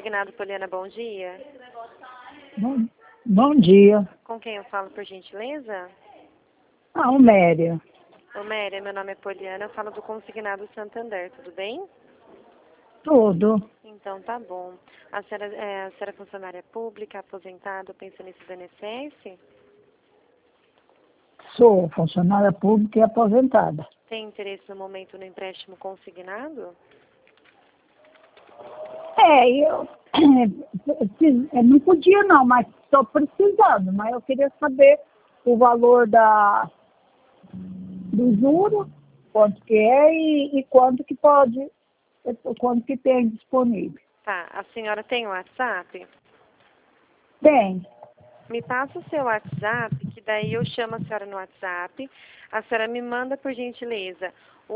Consignado Poliana, bom dia. Bom dia. Com quem eu falo, por gentileza? Alméria. Ô, Méria, meu nome é Poliana, eu falo do Consignado Santander, tudo bem? Tudo. Então tá bom. A senhora é funcionária pública, aposentada, pensionista do INSS? Sou funcionária pública e aposentada. Tem interesse no momento no empréstimo consignado? Eu não podia não, mas estou precisando. Mas eu queria saber o valor do juro, quanto que é e quanto que pode, quanto que tem disponível. Tá, a senhora tem o WhatsApp? Tem. Me passa o seu WhatsApp, que daí eu chamo a senhora no WhatsApp. A senhora me manda, por gentileza,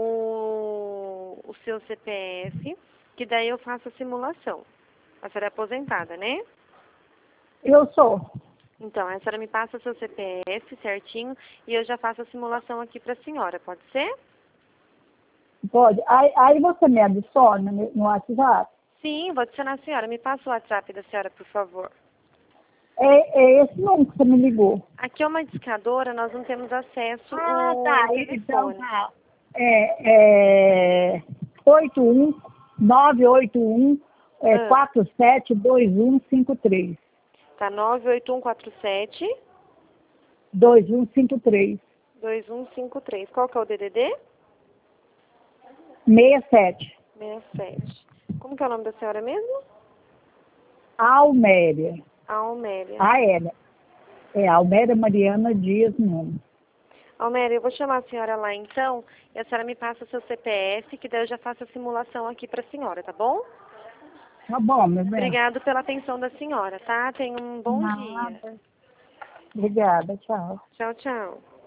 o seu CPF, que daí eu faço a simulação. A senhora é aposentada, né? Eu sou. Então, a senhora me passa o seu CPF certinho e eu já faço a simulação aqui para a senhora, pode ser? Pode. Aí você me adiciona no WhatsApp. Sim, vou adicionar a senhora. Me passa o WhatsApp da senhora, por favor. É esse número que você me ligou. Aqui é uma discadora, nós não temos acesso Ah, ao tá. Então telefone. tá. 81 981 Ah, 472153. tá 98147 2153. 2153. Qual que é o DDD? 67. 67. Como que é o nome da senhora mesmo? Alméria. Alméria. Aélia. Alméria Mariana Dias Nunes. Alméria, eu vou chamar a senhora lá então e a senhora me passa o seu CPF, que daí eu já faço a simulação aqui para a senhora, tá bom? Tá bom, meu bem. Obrigado pela atenção da senhora, tá? Tenha um bom dia. Nada. Obrigada, tchau. Tchau, tchau.